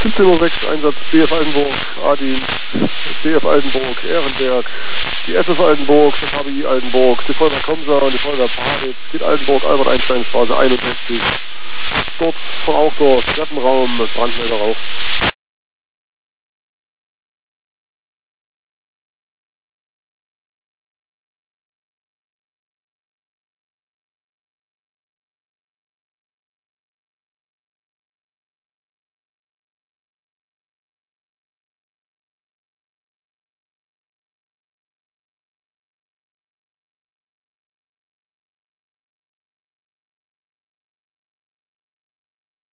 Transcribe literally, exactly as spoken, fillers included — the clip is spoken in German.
siebzehn Uhr sechs, Einsatz B F Altenburg, A-Dienst, D F Altenburg, Ehrenberg, die S F Altenburg, das H B I Altenburg, die Feuerwehr Komsa und die Feuerwehr Paritz, geht Altenburg, Albert-Einstein-Straße einundsechzig. Dort auch dort, Treppenraum, Brandmelder Rauch.